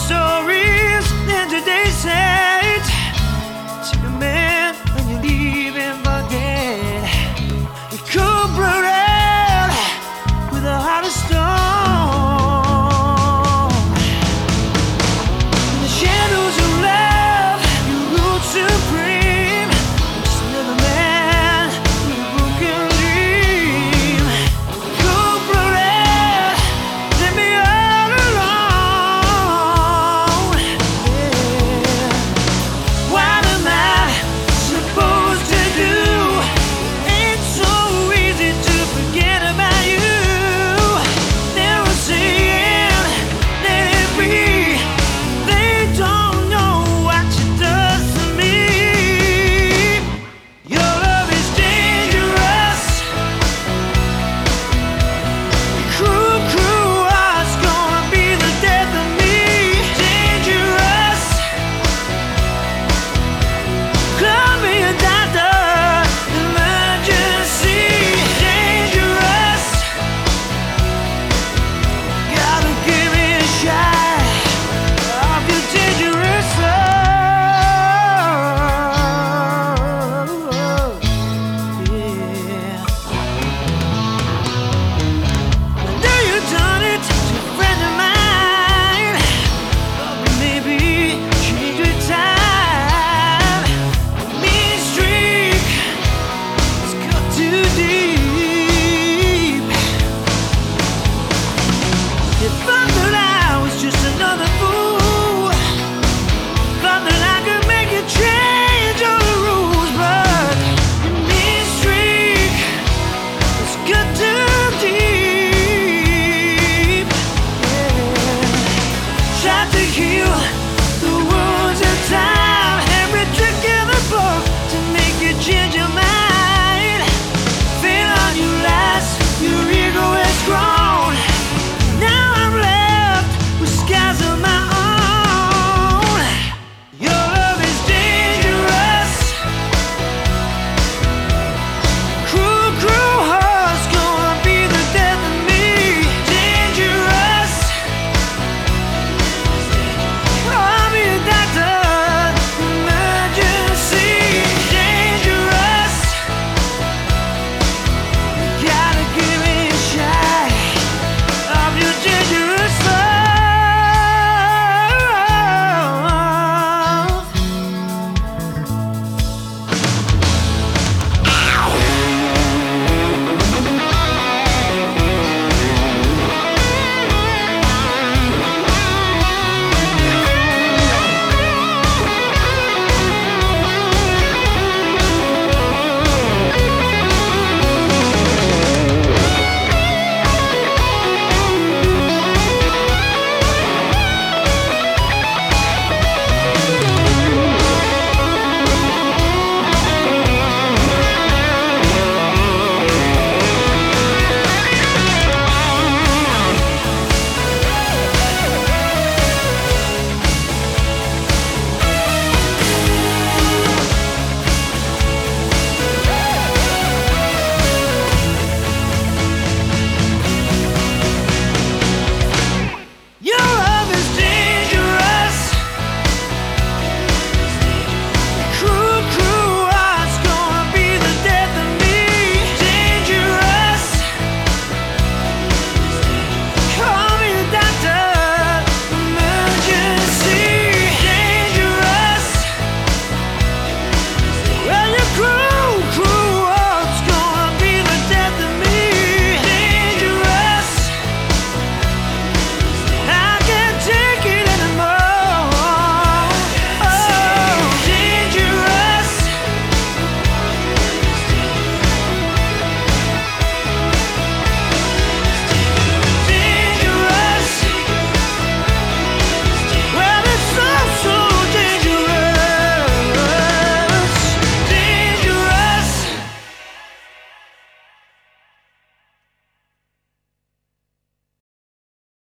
stories than today's saint. Take a man when you leave and forget. You're cold-blooded with a heart of stone. In the shadows of love, you rule supreme. Just another man with a broken dream. Cold-blooded, let me all alone. Yeah. What am I supposed to do? Ain't so easy to forget about you. Never saying, let it be. They don't know what you does to me. Your love is dangerous. Cruel, cruel heart's gonna be the death of me. Dangerous. Call me a doctor, emergency. Dangerous. Gotta give me a shot of your dangerous love. Yeah. I know you done it to a friend of mine, but maybe change your time. Mean streak has got too deep. You thought that I was just another fool, thought that I could make you change all the rules, but your mean streak has got too deep. Yeah. Tried to heal the wounds of time.